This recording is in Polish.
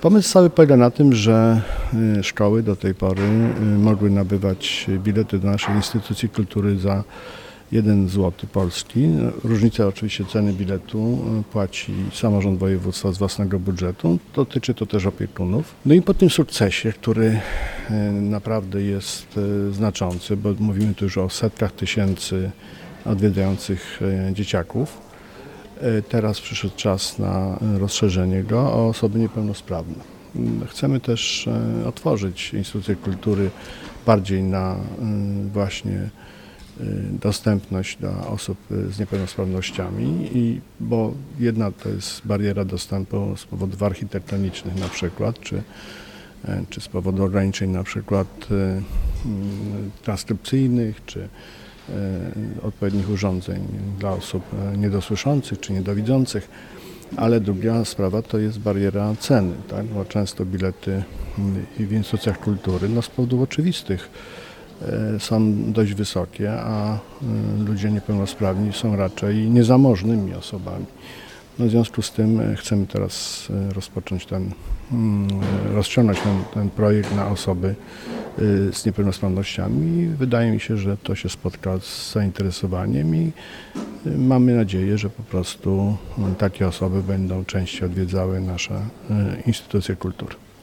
Pomysł cały polega na tym, że szkoły do tej pory mogły nabywać bilety do naszej instytucji kultury za 1 zł polski. Różnicę oczywiście ceny biletu płaci samorząd województwa z własnego budżetu. Dotyczy to też opiekunów. No i po tym sukcesie, który naprawdę jest znaczący, bo mówimy tu już o setkach tysięcy odwiedzających dzieciaków, teraz przyszedł czas na rozszerzenie go o osoby niepełnosprawne. Chcemy też otworzyć instytucje kultury bardziej na właśnie dostępność dla osób z niepełnosprawnościami, bo jedna to jest bariera dostępu z powodów architektonicznych na przykład, czy z powodu ograniczeń na przykład transkrypcyjnych, czy odpowiednich urządzeń dla osób niedosłyszących czy niedowidzących, ale druga sprawa to jest bariera ceny, tak? Bo często bilety w instytucjach kultury z powodów oczywistych są dość wysokie, a ludzie niepełnosprawni są raczej niezamożnymi osobami. No w związku z tym chcemy teraz rozciągnąć ten projekt na osoby z niepełnosprawnościami i wydaje mi się, że to się spotka z zainteresowaniem i mamy nadzieję, że po prostu takie osoby będą częściej odwiedzały nasze instytucje kultury.